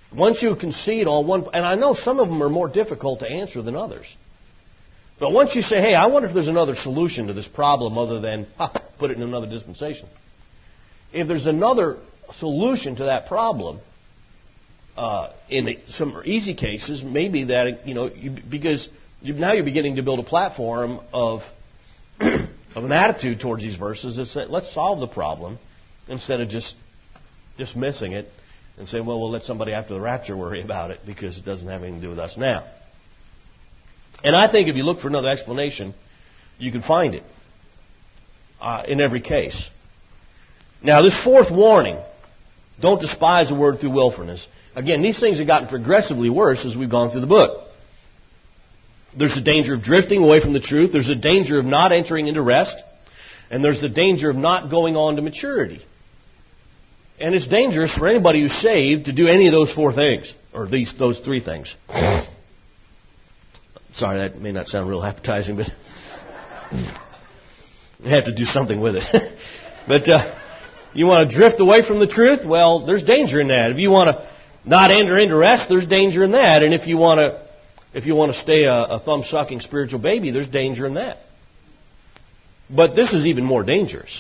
Once you concede on one, and I know some of them are more difficult to answer than others. But once you say, hey, I wonder if there's another solution to this problem other than, put it in another dispensation. If there's another solution to that problem, in some easy cases, maybe that, because now you're beginning to build a platform of an attitude towards these verses that says, let's solve the problem instead of just dismissing it and saying, well, we'll let somebody after the rapture worry about it because it doesn't have anything to do with us now. And I think if you look for another explanation, you can find it in every case. Now, this fourth warning, don't despise the word through willfulness. Again, these things have gotten progressively worse as we've gone through the book. There's the danger of drifting away from the truth. There's the danger of not entering into rest. And there's the danger of not going on to maturity. And it's dangerous for anybody who's saved to do any of those four things, or those three things. Sorry, that may not sound real appetizing, but you have to do something with it. But you want to drift away from the truth? Well, there's danger in that. If you want to not enter into rest, there's danger in that. And if you want to stay a thumb-sucking spiritual baby, there's danger in that. But this is even more dangerous.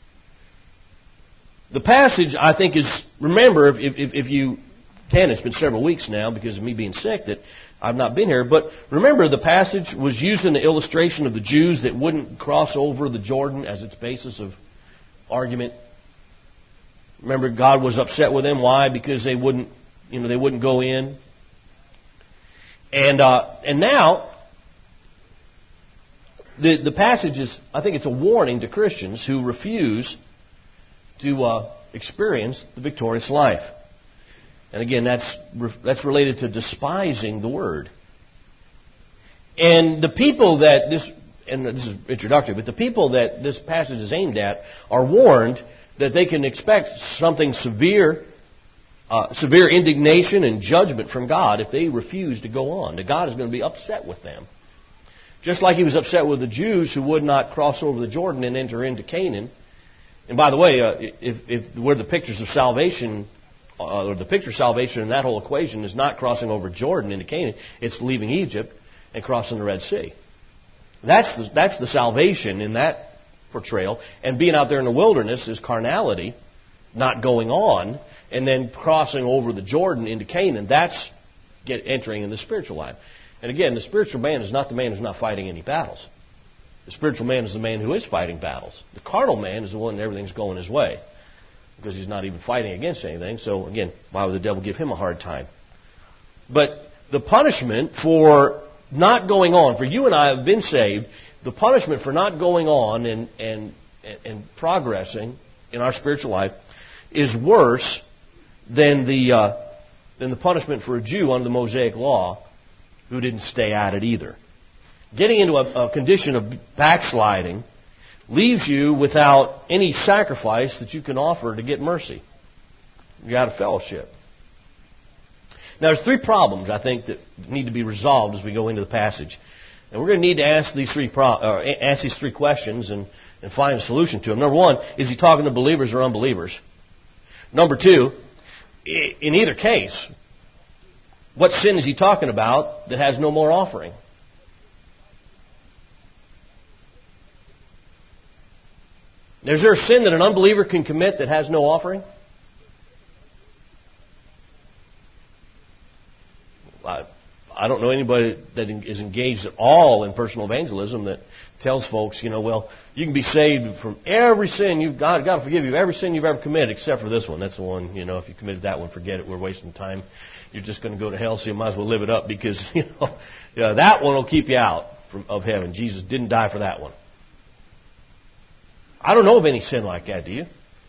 The passage, I think, is, remember, if you can, it's been several weeks now because of me being sick that I've not been here, but remember the passage was used in the illustration of the Jews that wouldn't cross over the Jordan as its basis of argument. Remember, God was upset with them. Why? Because they wouldn't go in. And now, the passage is, I think it's a warning to Christians who refuse to experience the victorious life. And again, that's related to despising the Word. And the people that this is introductory, but the people that this passage is aimed at are warned that they can expect something severe indignation and judgment from God if they refuse to go on. That God is going to be upset with them. Just like He was upset with the Jews who would not cross over the Jordan and enter into Canaan. And by the way, if where the pictures of salvation, or the picture of salvation in that whole equation is not crossing over Jordan into Canaan, it's leaving Egypt and crossing the Red Sea. That's the salvation in that portrayal. And being out there in the wilderness is carnality, not going on, and then crossing over the Jordan into Canaan. That's entering in the spiritual life. And again, the spiritual man is not the man who's not fighting any battles. The spiritual man is the man who is fighting battles. The carnal man is the one that everything's going his way because he's not even fighting against anything. So again, why would the devil give him a hard time? But the punishment for not going on, for you and I have been saved, the punishment for not going on and progressing in our spiritual life is worse than the punishment for a Jew under the Mosaic Law who didn't stay at it either. Getting into a condition of backsliding leaves you without any sacrifice that you can offer to get mercy. You're out of fellowship. Now, there's three problems, I think, that need to be resolved as we go into the passage. And we're going to need to ask these three questions and find a solution to them. Number one, is he talking to believers or unbelievers? Number two, in either case, what sin is he talking about that has no more offering? Is there a sin that an unbeliever can commit that has no offering? I don't know anybody that is engaged at all in personal evangelism that tells folks, well, you can be saved from every sin. God will forgive you every sin you've ever committed except for this one. That's the one, if you committed that one, forget it. We're wasting time. You're just going to go to hell, so you might as well live it up because, that one will keep you out of heaven. Jesus didn't die for that one. I don't know of any sin like that, do you?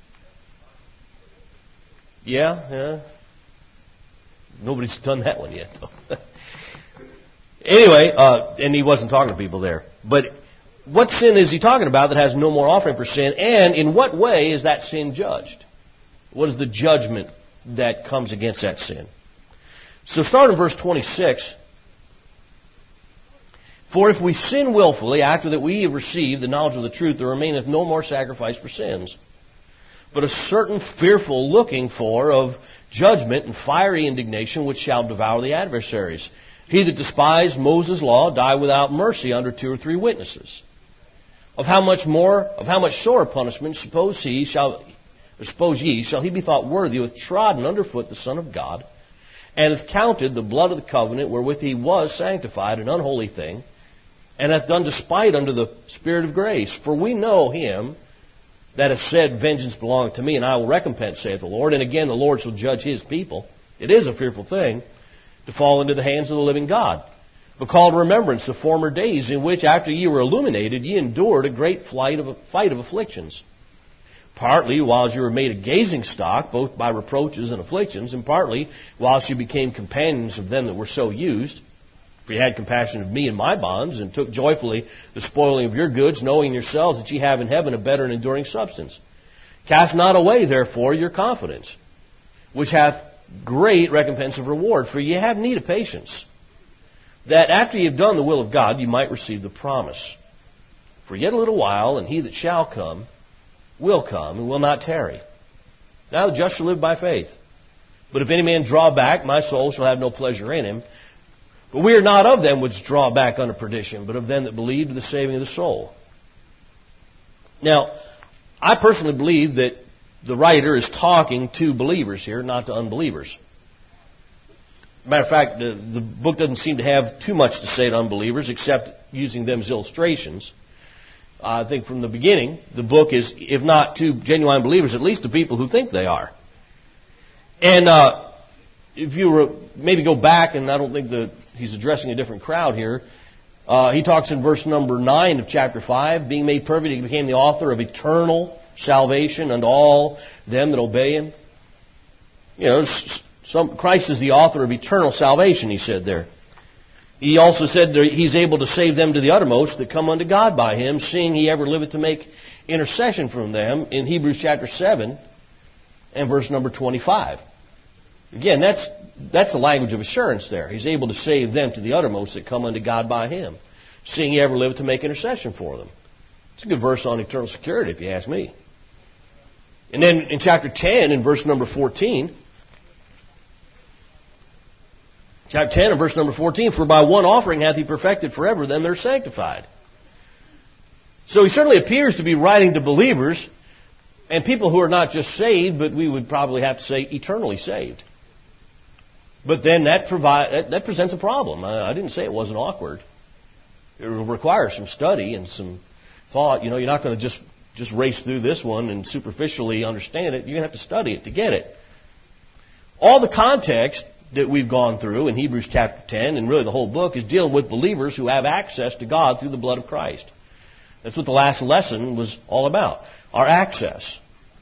Yeah. Nobody's done that one yet, though. Anyway, and he wasn't talking to people there. But what sin is he talking about that has no more offering for sin? And in what way is that sin judged? What is the judgment that comes against that sin? So start in verse 26. For if we sin willfully, after that we have received the knowledge of the truth, there remaineth no more sacrifice for sins, but a certain fearful looking for of judgment and fiery indignation which shall devour the adversaries. He that despised Moses' law died without mercy under 2 or 3 witnesses. Of how much sorer punishment suppose ye shall he be thought worthy who hath trodden under foot the Son of God, and hath counted the blood of the covenant wherewith he was sanctified an unholy thing, and hath done despite unto the Spirit of grace. For we know him that hath said, Vengeance belongeth to me, and I will recompense, saith the Lord. And again, the Lord shall judge his people. It is a fearful thing to fall into the hands of the living God. But call to remembrance the former days in which, after ye were illuminated, ye endured a great fight of afflictions. Partly whilst you were made a gazing stock, both by reproaches and afflictions, and partly whilst you became companions of them that were so used. For ye had compassion of me and my bonds, and took joyfully the spoiling of your goods, knowing yourselves that ye have in heaven a better and enduring substance. Cast not away, therefore, your confidence, which hath great recompense of reward. For ye have need of patience, that after ye have done the will of God, ye might receive the promise. For yet a little while, and he that shall come will come, and will not tarry. Now the just shall live by faith. But if any man draw back, my soul shall have no pleasure in him. But we are not of them which draw back unto perdition, but of them that believe to the saving of the soul. Now, I personally believe that the writer is talking to believers here, not to unbelievers. Matter of fact, the book doesn't seem to have too much to say to unbelievers, except using them as illustrations. I think from the beginning, the book is, if not to genuine believers, at least to people who think they are. And if you maybe go back, and I don't think that he's addressing a different crowd here, he talks in verse number 9 of chapter 5, being made perfect, he became the author of eternal salvation unto all them that obey him. You know, Christ is the author of eternal salvation, he said there. He also said that he's able to save them to the uttermost that come unto God by him, seeing he ever liveth to make intercession from them in Hebrews chapter 7 and verse number 25. Again, that's the language of assurance there. He's able to save them to the uttermost that come unto God by him, seeing he ever liveth to make intercession for them. It's a good verse on eternal security, if you ask me. And then in chapter 10 and verse number 14, chapter 10 and verse number 14, for by one offering hath he perfected forever them that are sanctified. So he certainly appears to be writing to believers and people who are not just saved, but we would probably have to say eternally saved. But then that presents a problem. I didn't say it wasn't awkward. It requires some study and some thought. You know, you're not going to just race through this one and superficially understand it. You're going to have to study it to get it. All the context that we've gone through in Hebrews chapter 10, and really the whole book, is dealing with believers who have access to God through the blood of Christ. That's what the last lesson was all about, our access.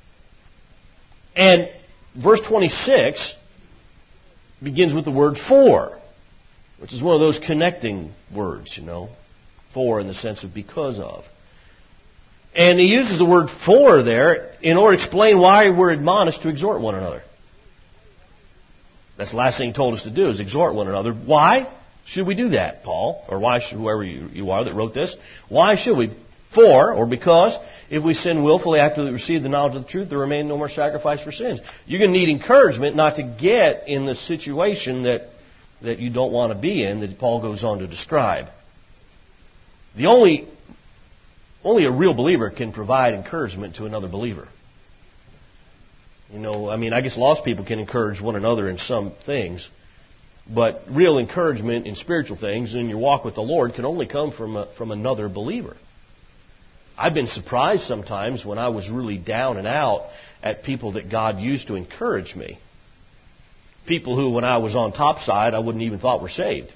And verse 26 begins with the word for, which is one of those connecting words, you know, for in the sense of because of. And he uses the word for there in order to explain why we're admonished to exhort one another. That's the last thing he told us to do, is exhort one another. Why should we do that, Paul? Or why should whoever you are that wrote this? Why should we? For, or because, if we sin willfully after we receive the knowledge of the truth, there remain no more sacrifice for sins. You're going to need encouragement not to get in the situation that you don't want to be in, that Paul goes on to describe. The only a real believer can provide encouragement to another believer. You know, I mean, I guess lost people can encourage one another in some things, but real encouragement in spiritual things in your walk with the Lord can only come from another believer. I've been surprised sometimes when I was really down and out at people that God used to encourage me. People who, when I was on top side, I wouldn't even thought were saved.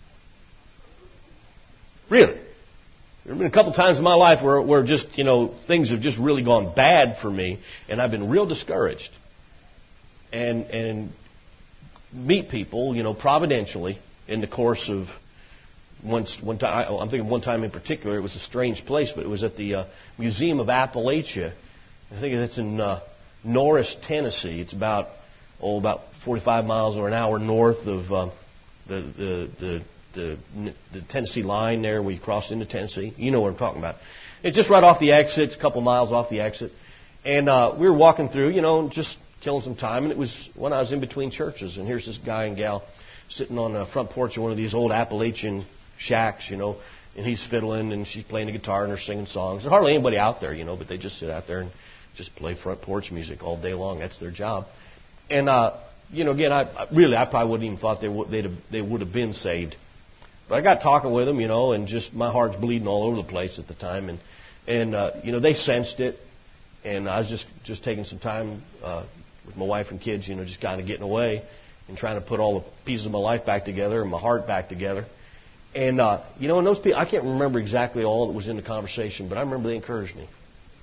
Really. There have been a couple times in my life where just, you know, things have just really gone bad for me, and I've been real discouraged. And meet people, you know, providentially in the course of one time. I'm thinking one time in particular. It was a strange place, but it was at the Museum of Appalachia. I think it's in Norris, Tennessee. It's about 45 miles or an hour north of the Tennessee line there, where you cross into Tennessee. You know what I'm talking about. It's just right off the exit. It's a couple miles off the exit. And we were walking through, just killing some time. And it was when I was in between churches. And here's this guy and gal sitting on the front porch of one of these old Appalachian shacks, and he's fiddling and she's playing the guitar and they're singing songs. There's hardly anybody out there, but they just sit out there and just play front porch music all day long. That's their job. And, again, I probably wouldn't even thought they would have been saved. But I got talking with them, and just my heart's bleeding all over the place at the time. And they sensed it. And I was just taking some time with my wife and kids, just kind of getting away and trying to put all the pieces of my life back together and my heart back together. And, and those people, I can't remember exactly all that was in the conversation, but I remember they encouraged me.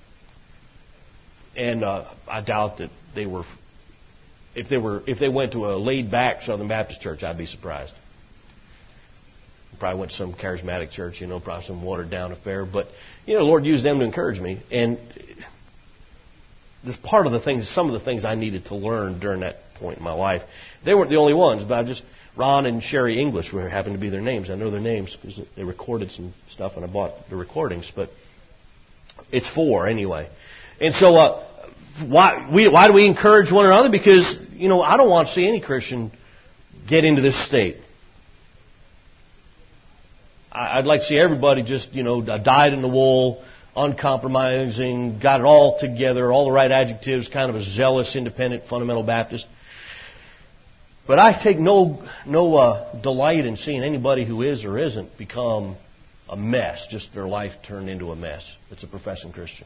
And I doubt that they were, if they went to a laid-back Southern Baptist church, I'd be surprised. Probably went to some charismatic church, probably some watered-down affair. But, the Lord used them to encourage me. And this part of the things, some of the things I needed to learn during that point in my life. They weren't the only ones, but Ron and Sherry English happened to be their names. I know their names because they recorded some stuff and I bought the recordings. But it's 4 anyway. And so why do we encourage one another? Because, I don't want to see any Christian get into this state. I'd like to see everybody just, dyed in the wool, uncompromising, got it all together, all the right adjectives, kind of a zealous, independent, fundamental Baptist. But I take no delight in seeing anybody who is or isn't become a mess, just their life turned into a mess. It's a professing Christian.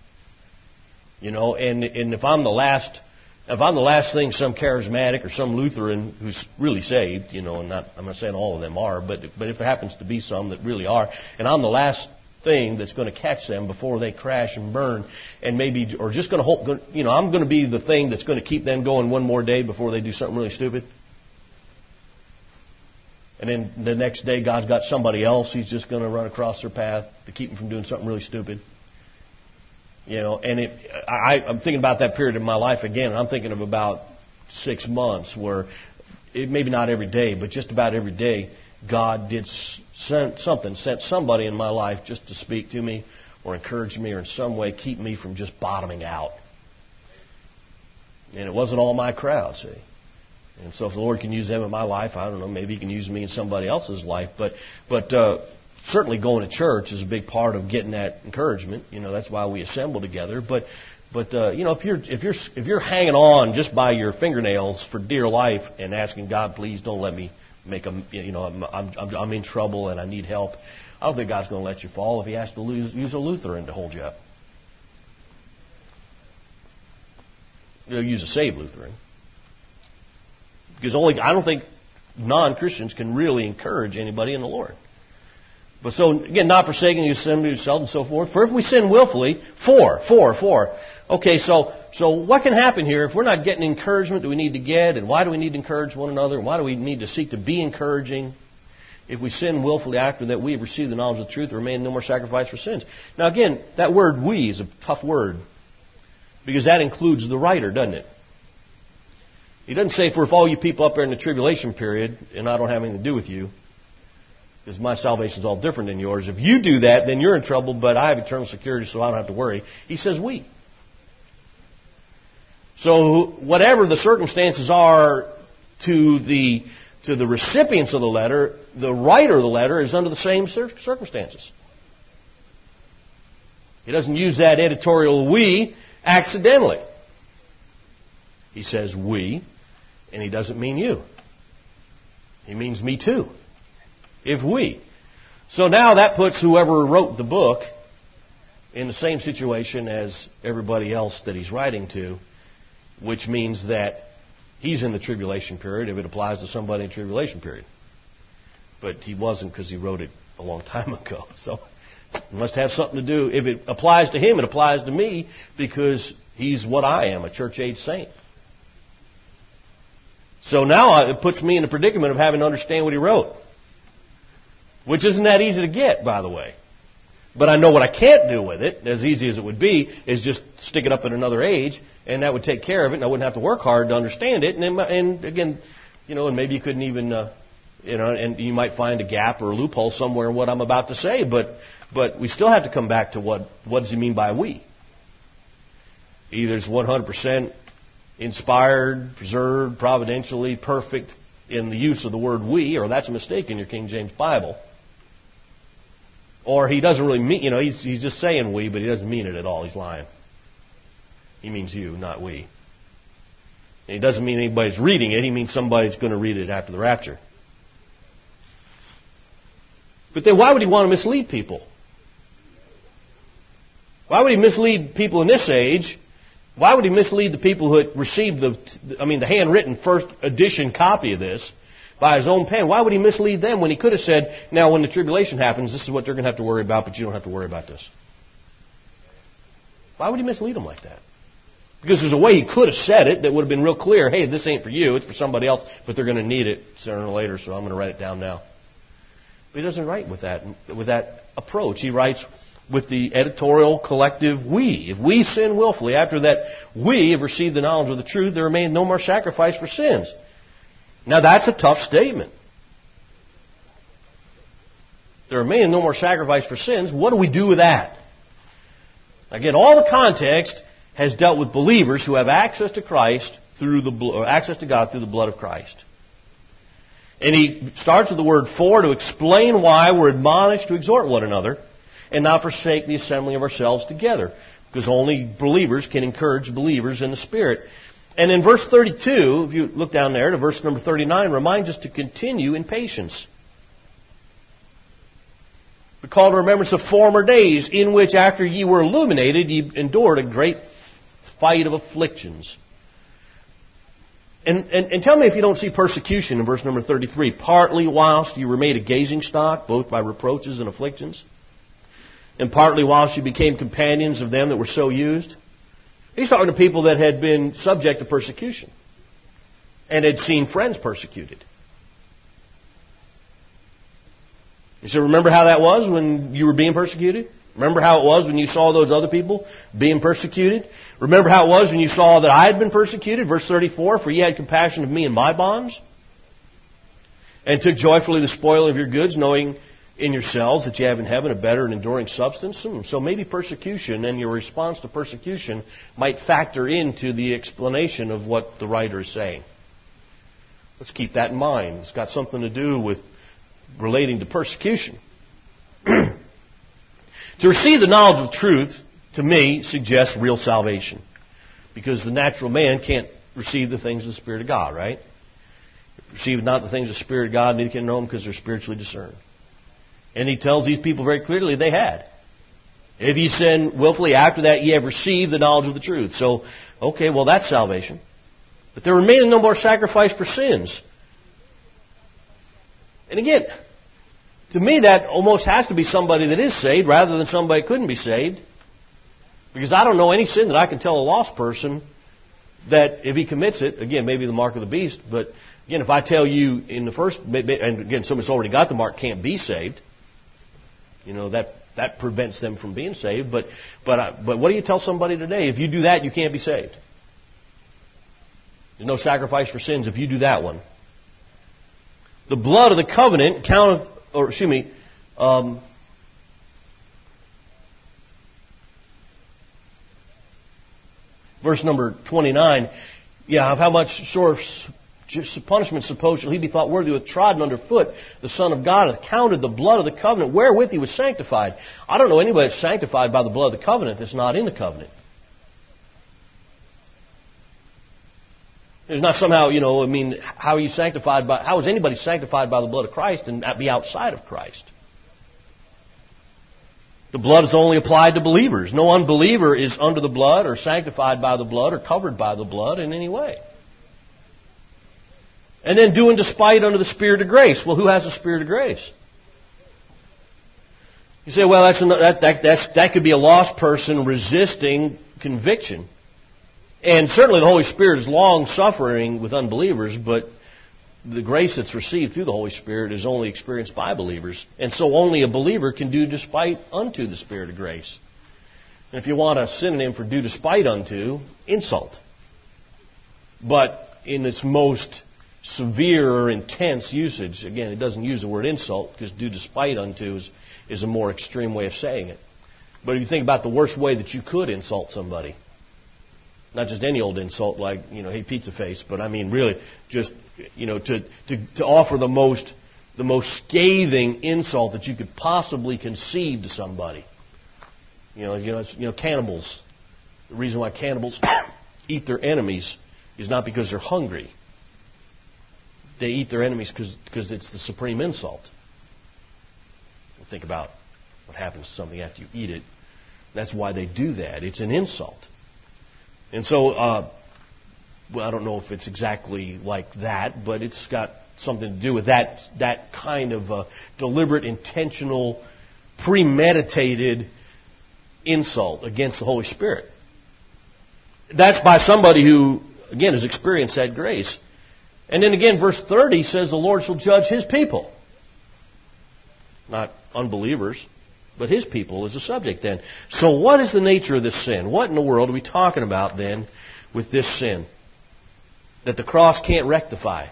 And if I'm the last thing some charismatic or some Lutheran who's really saved, and I'm not saying all of them are, but if there happens to be some that really are, and I'm the last thing that's going to catch them before they crash and burn, and maybe, or just going to hope, I'm going to be the thing that's going to keep them going one more day before they do something really stupid. And then the next day, God's got somebody else He's just going to run across their path to keep them from doing something really stupid. And I'm thinking about that period of my life again. And I'm thinking of about 6 months where, maybe not every day, but just about every day, God did sent somebody in my life just to speak to me or encourage me or in some way keep me from just bottoming out. And it wasn't all my crowd, see. And so if the Lord can use them in my life, I don't know, maybe He can use me in somebody else's life. But certainly going to church is a big part of getting that encouragement. That's why we assemble together. But if you're hanging on just by your fingernails for dear life and asking God, please don't let me I'm in trouble and I need help, I don't think God's going to let you fall if He has to use a Lutheran to hold you up. He'll use a saved Lutheran. Because I don't think non-Christians can really encourage anybody in the Lord. But so, again, not forsaking the assembly of yourselves and so forth. For if we sin willfully, 4. Okay, so what can happen here if we're not getting encouragement that we need to get? And why do we need to encourage one another? And why do we need to seek to be encouraging? If we sin willfully after that we have received the knowledge of the truth, there remain no more sacrifice for sins. Now, again, that word we is a tough word. Because that includes the writer, doesn't it? He doesn't say, for if all you people up there in the tribulation period, and I don't have anything to do with you, because my salvation is all different than yours. If you do that, then you're in trouble, but I have eternal security, so I don't have to worry. He says we. So whatever the circumstances are to the recipients of the letter, the writer of the letter is under the same circumstances. He doesn't use that editorial we accidentally. He says we, and he doesn't mean you. He means me too. If we. So now that puts whoever wrote the book in the same situation as everybody else that he's writing to, which means that he's in the tribulation period if it applies to somebody in the tribulation period. But he wasn't because he wrote it a long time ago. So it must have something to do. If it applies to him, it applies to me because he's what I am, a church-age saint. So now it puts me in the predicament of having to understand what he wrote. Which isn't that easy to get, by the way. But I know what I can't do with it, as easy as it would be, is just stick it up at another age, and that would take care of it, and I wouldn't have to work hard to understand it. And again, and maybe you couldn't even, and you might find a gap or a loophole somewhere in what I'm about to say, but we still have to come back to what does he mean by we? Either it's 100% inspired, preserved, providentially, perfect in the use of the word we, or that's a mistake in your King James Bible. Or he doesn't really mean, he's just saying we, but he doesn't mean it at all. He's lying. He means you, not we. And he doesn't mean anybody's reading it. He means somebody's going to read it after the rapture. But then why would he want to mislead people? Why would he mislead people in this age? Why would he mislead the people who had received the handwritten first edition copy of this by his own pen? Why would he mislead them when he could have said, now when the tribulation happens, this is what they're going to have to worry about, but you don't have to worry about this? Why would he mislead them like that? Because there's a way he could have said it that would have been real clear. Hey, this ain't for you, it's for somebody else, but they're going to need it sooner or later, so I'm going to write it down now. But he doesn't write with that approach. He writes with the editorial collective we. If we sin willfully, after that we have received the knowledge of the truth, there remains no more sacrifice for sins. Now that's a tough statement. There remains no more sacrifice for sins. What do we do with that? Again, all the context has dealt with believers who have access to Christ access to God through the blood of Christ. And he starts with the word for to explain why we're admonished to exhort one another and not forsake the assembling of ourselves together. Because only believers can encourage believers in the Spirit. And in verse 32, if you look down there to verse number 39, reminds us to continue in patience. We call to remembrance of former days, in which after ye were illuminated, ye endured a great fight of afflictions. And tell me if you don't see persecution in verse number 33. Partly whilst you were made a gazing stock, both by reproaches and afflictions, and partly whilst you became companions of them that were so used. He's talking to people that had been subject to persecution and had seen friends persecuted. He said, remember how that was when you were being persecuted? Remember how it was when you saw those other people being persecuted? Remember how it was when you saw that I had been persecuted? Verse 34, for ye had compassion of me in my bonds, and took joyfully the spoil of your goods, knowing in yourselves that you have in heaven a better and enduring substance. So maybe persecution and your response to persecution might factor into the explanation of what the writer is saying. Let's keep that in mind. It's got something to do with relating to persecution. To receive the knowledge of truth, to me, suggests real salvation. Because the natural man can't receive the things of the Spirit of God, right? Receive not the things of the Spirit of God, neither can know them because they're spiritually discerned. And he tells these people very clearly they had. If ye sin willfully, after that ye have received the knowledge of the truth. So, okay, well that's salvation. But there remaineth no more sacrifice for sins. And again, to me that almost has to be somebody that is saved rather than somebody that couldn't be saved. Because I don't know any sin that I can tell a lost person that if he commits it, again, maybe the mark of the beast, but again, if I tell you in the first, and again, somebody's already got the mark, can't be saved, that prevents them from being saved. But what do you tell somebody today? If you do that, you can't be saved. There's no sacrifice for sins if you do that one. The blood of the covenant counteth, verse number 29, of how much source punishment suppose shall he be thought worthy with trodden under foot? The Son of God hath counted the blood of the covenant wherewith he was sanctified. I don't know anybody that's sanctified by the blood of the covenant that's not in the covenant. There's not somehow, how are you sanctified by, how is anybody sanctified by the blood of Christ and not be outside of Christ? The blood is only applied to believers. No unbeliever is under the blood or sanctified by the blood or covered by the blood in any way. And then doing despite under the Spirit of grace. Well, who has the Spirit of grace? You say, well, that could be a lost person resisting conviction. And certainly the Holy Spirit is long-suffering with unbelievers, but the grace that's received through the Holy Spirit is only experienced by believers. And so only a believer can do despite unto the Spirit of grace. And if you want a synonym for do despite unto, insult. But in its most severe or intense usage, again, it doesn't use the word insult because do despite unto is a more extreme way of saying it. But if you think about the worst way that you could insult somebody, Not just any old insult like, hey, pizza face, but I mean really just, to offer the most scathing insult that you could possibly conceive to somebody. Cannibals. The reason why cannibals eat their enemies is not because they're hungry. They eat their enemies because it's the supreme insult. Think about what happens to something after you eat it. That's why they do that. It's an insult. And so, I don't know if it's exactly like that, but it's got something to do with that kind of deliberate, intentional, premeditated insult against the Holy Spirit. That's by somebody who, again, has experienced that grace. And then again, verse 30 says the Lord shall judge His people. Not unbelievers, but His people is the subject then. So what is the nature of this sin? What in the world are we talking about then with this sin that the cross can't rectify?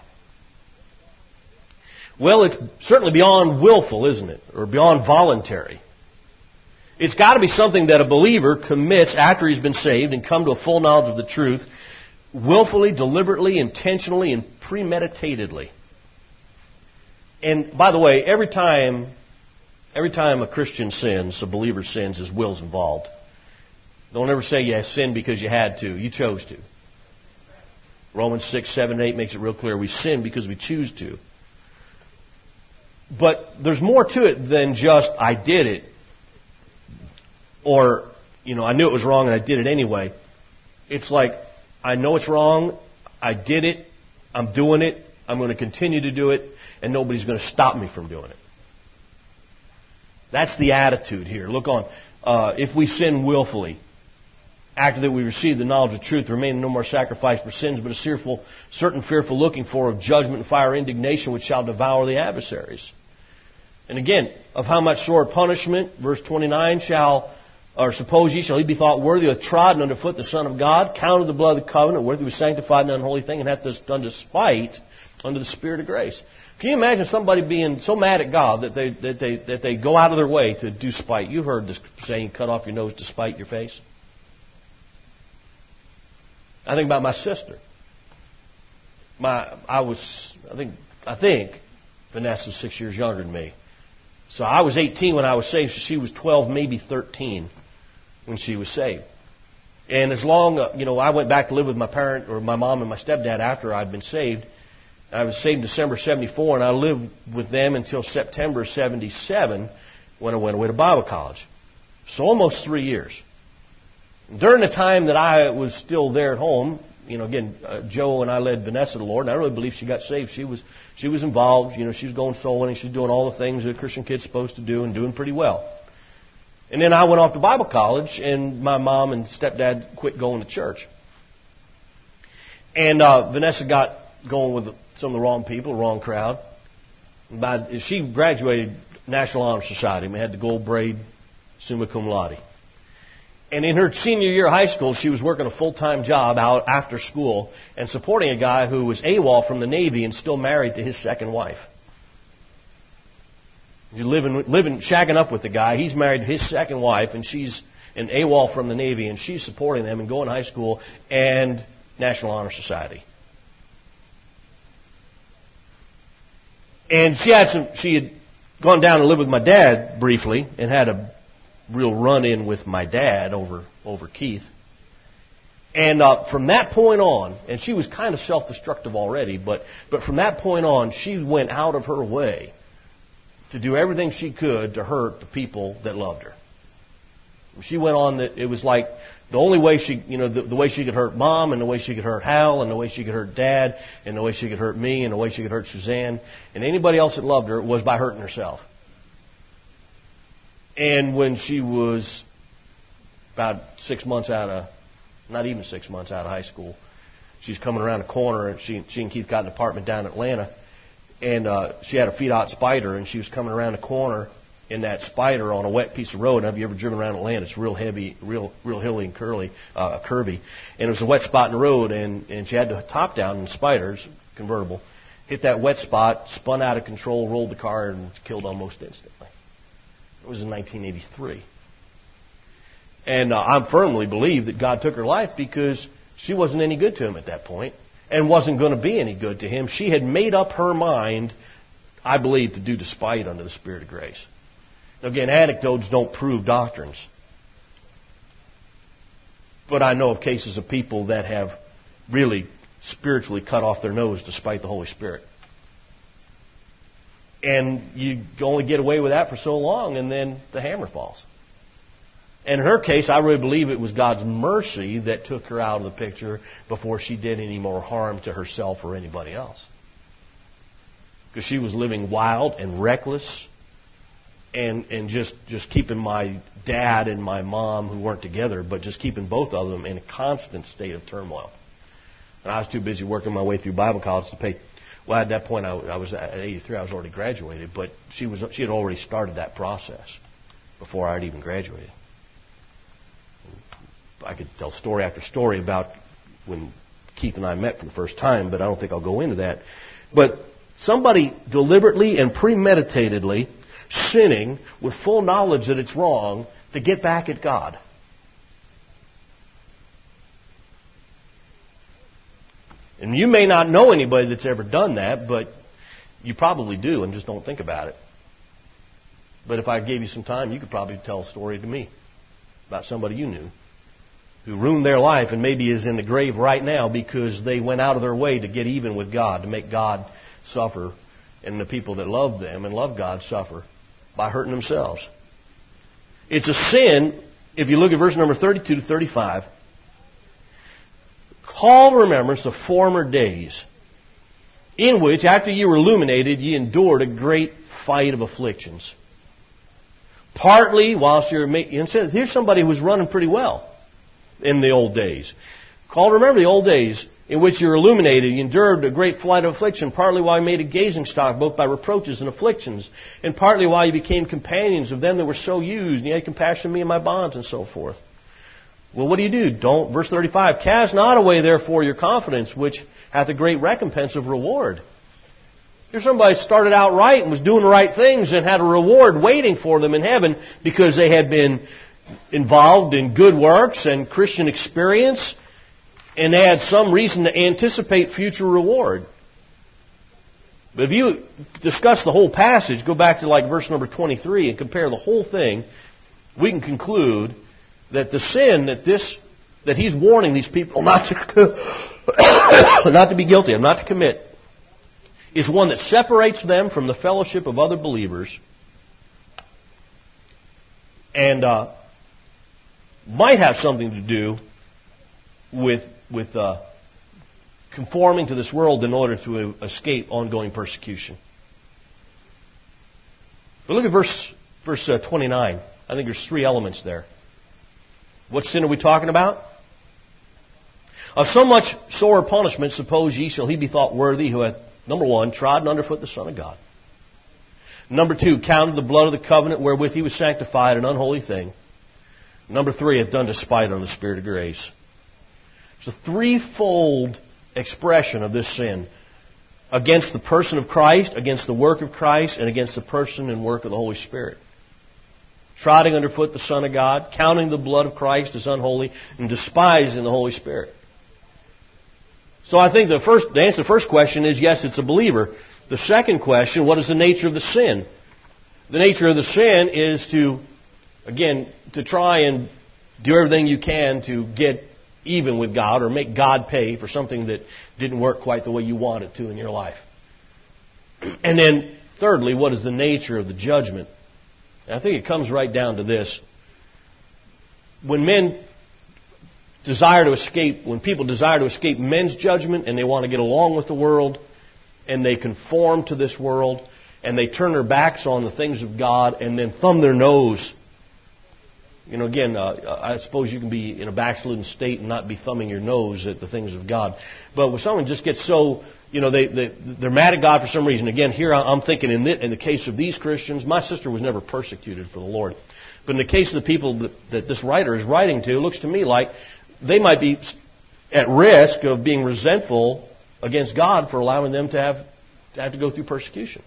Well, it's certainly beyond willful, isn't it? Or beyond voluntary. It's got to be something that a believer commits after he's been saved and come to a full knowledge of the truth, willfully, deliberately, intentionally, and premeditatedly. And by the way, every time a Christian sins, a believer sins, his will's involved. Don't ever say you sinned because you had to. You chose to. Romans 6, 7, and 8 makes it real clear. We sin because we choose to. But there's more to it than just, I did it. Or, I knew it was wrong and I did it anyway. It's like, I know it's wrong. I did it. I'm doing it. I'm going to continue to do it. And nobody's going to stop me from doing it. That's the attitude here. Look on. If we sin willfully, after that we receive the knowledge of truth, there remain no more sacrifice for sins, but a certain fearful looking for of judgment and fire indignation which shall devour the adversaries. And again, of how much sore punishment, verse 29, suppose ye shall he be thought worthy of trodden underfoot the Son of God, counted the blood of the covenant, wherewith he was sanctified in an unholy thing, and hath this done despite unto the Spirit of grace. Can you imagine somebody being so mad at God that they go out of their way to do spite? You've heard this saying, cut off your nose to spite your face. I think about my sister. I think Vanessa's 6 years younger than me. So I was 18 when I was saved. So she was 12, maybe 13 when she was saved. And as long, I went back to live with my mom and my stepdad after I'd been saved. I was saved in December 74, and I lived with them until September 77 when I went away to Bible college. So almost 3 years. During the time that I was still there at home, Joe and I led Vanessa to the Lord, and I really believe she got saved. She was involved. She was going soul winning. She's doing all the things that a Christian kid's supposed to do and doing pretty well. And then I went off to Bible college, and my mom and stepdad quit going to church. And Vanessa got going with some of the wrong people, the wrong crowd. She graduated National Honor Society. We had the gold braid, summa cum laude. And in her senior year of high school, she was working a full-time job out after school and supporting a guy who was AWOL from the Navy and still married to his second wife. You're living, shagging up with the guy. He's married to his second wife, and she's an AWOL from the Navy, and she's supporting them and going to high school and National Honor Society. And she had gone down to live with my dad briefly and had a real run-in with my dad over Keith. And from that point on, and she was kind of self-destructive already, but from that point on, she went out of her way to do everything she could to hurt the people that loved her. She went on that it was like the only way the way she could hurt Mom, and the way she could hurt Hal, and the way she could hurt Dad, and the way she could hurt me, and the way she could hurt Suzanne, and anybody else that loved her was by hurting herself. And when she was about 6 months not even 6 months out of high school, she's coming around the corner, and she and Keith got an apartment down in Atlanta, and she had a feed-out Spider, and she was coming around the corner in that Spider on a wet piece of road. Have you ever driven around Atlanta? It's real heavy, real hilly and curvy. And it was a wet spot in the road, and she had the top down in the Spider's convertible, hit that wet spot, spun out of control, rolled the car, and killed almost instantly. It was in 1983. And I firmly believe that God took her life because She wasn't any good to him at that point and wasn't going to be any good to him. She had made up her mind, I believe, to do despite under the Spirit of grace. Now, again, anecdotes don't prove doctrines. But I know of cases of people that have really spiritually cut off their nose despite the Holy Spirit. And you only get away with that for so long, and then the hammer falls. And in her case, I really believe it was God's mercy that took her out of the picture before she did any more harm to herself or anybody else. Because she was living wild and reckless and just keeping my dad and my mom, who weren't together, but just keeping both of them in a constant state of turmoil. And I was too busy working my way through Bible college to pay. Well, at that point, I was at 83. I was already graduated, but she had already started that process before I had even graduated. I could tell story after story about when Keith and I met for the first time, but I don't think I'll go into that. But somebody deliberately and premeditatedly sinning with full knowledge that it's wrong to get back at God. And you may not know anybody that's ever done that, but you probably do and just don't think about it. But if I gave you some time, you could probably tell a story to me about somebody you knew who ruined their life and maybe is in the grave right now because they went out of their way to get even with God, to make God suffer, and the people that love them and love God suffer by hurting themselves. It's a sin, if you look at verse number 32 to 35, call to remembrance of former days, in which, after you were illuminated, ye endured a great fight of afflictions. Partly whilst you're making... Here's somebody who was running pretty well in the old days. Call to remember the old days in which you were illuminated. You endured a great flight of affliction, partly while you made a gazing stock, both by reproaches and afflictions, and partly while you became companions of them that were so used, and you had compassion of me and my bonds, and so forth. Well, what do? Verse 35, cast not away therefore your confidence, which hath a great recompense of reward. Here's somebody started out right and was doing the right things and had a reward waiting for them in heaven because they had been involved in good works and Christian experience, and they had some reason to anticipate future reward. But if you discuss the whole passage, go back to like verse number 23 and compare the whole thing, we can conclude that the sin that he's warning these people not to be guilty of, not to commit, is one that separates them from the fellowship of other believers and might have something to do with conforming to this world in order to escape ongoing persecution. But look at verse 29. I think there's three elements there. What sin are we talking about? Of so much sore punishment, suppose ye, shall he be thought worthy who hath, number one, trodden underfoot the Son of God. Number two, counted the blood of the covenant wherewith he was sanctified an unholy thing. Number three, hath done despite on the Spirit of grace. It's a threefold expression of this sin. Against the person of Christ, against the work of Christ, and against the person and work of the Holy Spirit. Trotting underfoot the Son of God, counting the blood of Christ as unholy, and despising the Holy Spirit. So I think the answer to the first question is, yes, it's a believer. The second question, what is the nature of the sin? The nature of the sin is to try and do everything you can to get even with God or make God pay for something that didn't work quite the way you want it to in your life. And then, thirdly, what is the nature of the judgment? And I think it comes right down to this. When people desire to escape men's judgment and they want to get along with the world and they conform to this world and they turn their backs on the things of God and then thumb their nose. I suppose you can be in a backslidden state and not be thumbing your nose at the things of God. But when someone just gets so, they're mad at God for some reason. Again, here I'm thinking in the case of these Christians, my sister was never persecuted for the Lord. But in the case of the people that this writer is writing to, it looks to me like they might be at risk of being resentful against God for allowing them to have to go through persecution.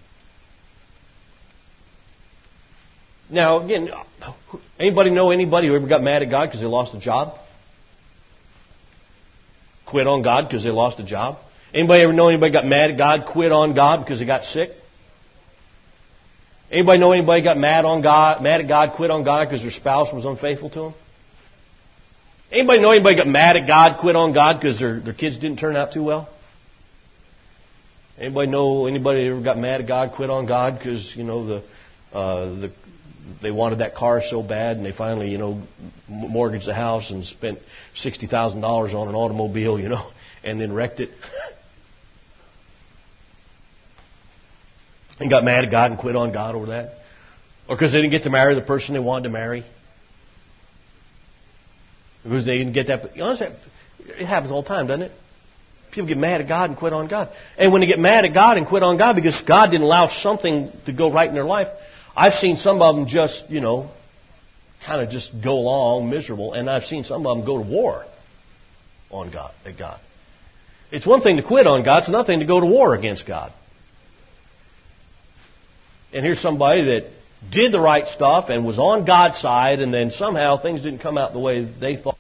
Now, again, anybody know anybody who ever got mad at God because they lost a job? quit on God because they lost a job? Anybody ever know anybody got mad at God, quit on God because they got sick? Anybody know anybody got mad at God, quit on God because their spouse was unfaithful to them? Anybody know anybody got mad at God, quit on God because their kids didn't turn out too well? Anybody know anybody ever got mad at God, quit on God because they wanted that car so bad and they finally mortgaged the house and spent $60,000 on an automobile and then wrecked it and got mad at God and quit on God over that? Or because they didn't get to marry the person they wanted to marry? Because they didn't get that. It happens all the time, doesn't it? People get mad at God and quit on God. And when they get mad at God and quit on God because God didn't allow something to go right in their life, I've seen some of them just, kind of just go along miserable. And I've seen some of them go to war on God, at God. It's one thing to quit on God. It's another thing to go to war against God. And here's somebody that did the right stuff and was on God's side, and then somehow things didn't come out the way they thought.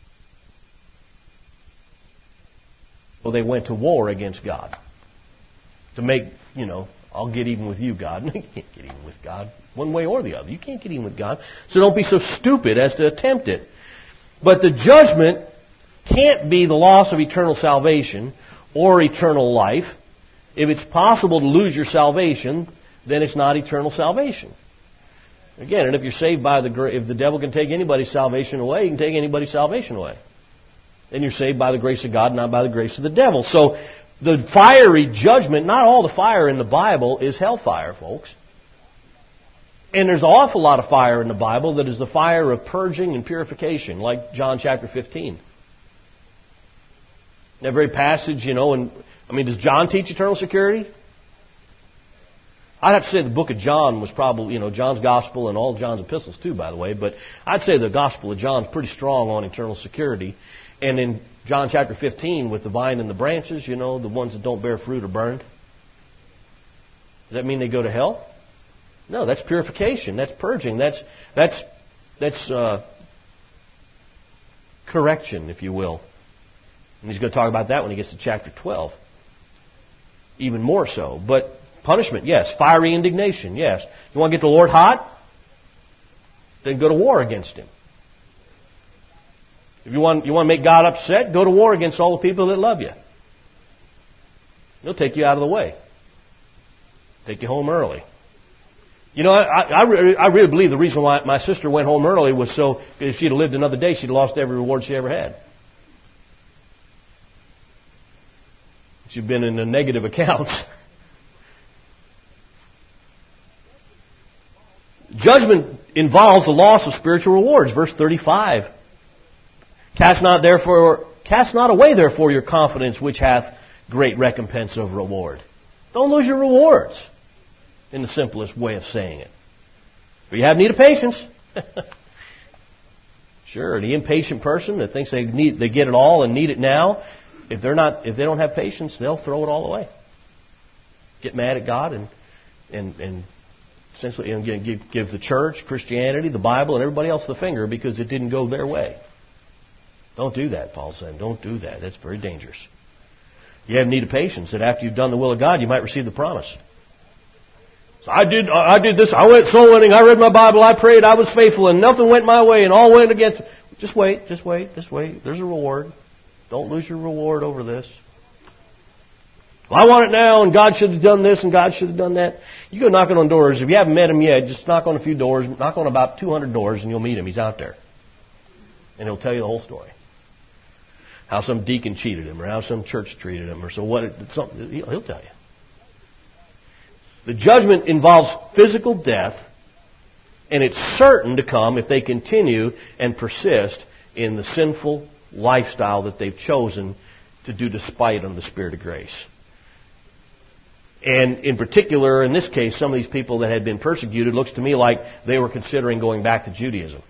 So they went to war against God to make, I'll get even with you, God. No, you can't get even with God one way or the other. You can't get even with God. So don't be so stupid as to attempt it. But the judgment can't be the loss of eternal salvation or eternal life. If it's possible to lose your salvation, then it's not eternal salvation. Again, and if you're saved by if the devil can take anybody's salvation away, he can take anybody's salvation away. Then you're saved by the grace of God, not by the grace of the devil. So the fiery judgment, not all the fire in the Bible is hellfire, folks. And there's an awful lot of fire in the Bible that is the fire of purging and purification, like John chapter 15. That very passage, does John teach eternal security? I'd have to say the book of John was probably, John's gospel and all John's epistles too, by the way. But I'd say the gospel of John's pretty strong on eternal security. And in John chapter 15, with the vine and the branches, the ones that don't bear fruit are burned. Does that mean they go to hell? No, that's purification. That's purging. That's correction, if you will. And he's going to talk about that when he gets to chapter 12. Even more so. But punishment, yes. Fiery indignation, yes. You want to get the Lord hot? Then go to war against Him. If you want to make God upset, go to war against all the people that love you. He'll take you out of the way. Take you home early. I really believe the reason why my sister went home early was so if she'd have lived another day, she'd have lost every reward she ever had. She'd been in the negative accounts. Judgment involves the loss of spiritual rewards. Verse 35. Cast not away therefore your confidence, which hath great recompense of reward. Don't lose your rewards, in the simplest way of saying it. But you have need of patience. Sure, the impatient person that thinks they get it all and need it now, if they don't have patience, they'll throw it all away. Get mad at God and essentially give the church, Christianity, the Bible, and everybody else the finger because it didn't go their way. Don't do that, Paul's saying. Don't do that. That's very dangerous. You have need of patience that after you've done the will of God, you might receive the promise. So I did this. I went soul winning. I read my Bible. I prayed. I was faithful, and nothing went my way, and all went against. Just wait. There's a reward. Don't lose your reward over this. Well, I want it now, and God should have done this, and God should have done that. You go knocking on doors. If you haven't met Him yet, just knock on a few doors. Knock on about 200 doors, and you'll meet Him. He's out there. And He'll tell you the whole story. How some deacon cheated him, or how some church treated him, or so what. He'll tell you. The judgment involves physical death, and it's certain to come if they continue and persist in the sinful lifestyle that they've chosen to do despite of the Spirit of grace. And in particular, in this case, some of these people that had been persecuted, looks to me like they were considering going back to Judaism.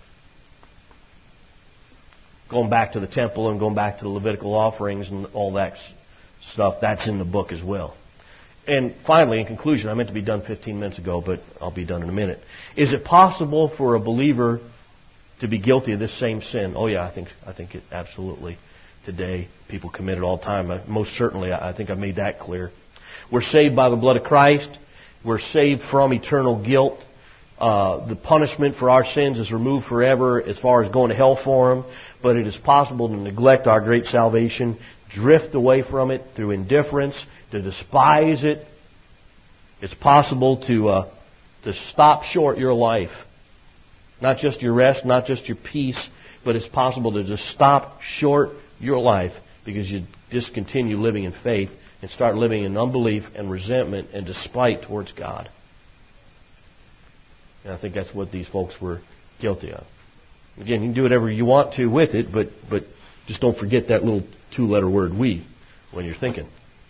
Going back to the temple and going back to the Levitical offerings and all that stuff. That's in the book as well. And finally, in conclusion, I meant to be done 15 minutes ago, but I'll be done in a minute. Is it possible for a believer to be guilty of this same sin? Oh yeah, I think it absolutely today. People commit it all the time. Most certainly, I think I've made that clear. We're saved by the blood of Christ. We're saved from eternal guilt. The punishment for our sins is removed forever as far as going to hell for them. But it is possible to neglect our great salvation, drift away from it through indifference, to despise it. It's possible to stop short your life. Not just your rest, not just your peace, but it's possible to just stop short your life because you discontinue living in faith and start living in unbelief and resentment and despite towards God. And I think that's what these folks were guilty of. Again, you can do whatever you want to with it, but just don't forget that little 2-letter word, we, when you're thinking.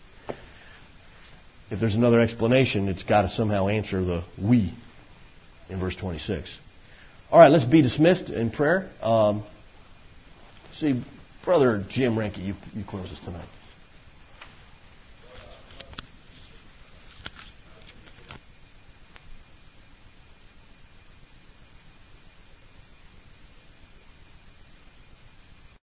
If there's another explanation, it's got to somehow answer the we in verse 26. All right, let's be dismissed in prayer. See, Brother Jim Renke, you close us tonight.